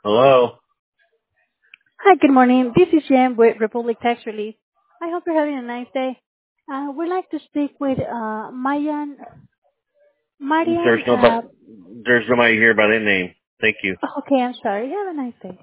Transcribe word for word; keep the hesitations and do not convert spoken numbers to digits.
Hello. Hi, good morning. This is Jen with Republic Tax Relief. I hope you're having a nice day. Uh, we'd like to speak with uh, Mayan, There's Marian. nobody. Uh, There's nobody here by that name. Thank you. okay, I'm sorry. Have a nice day.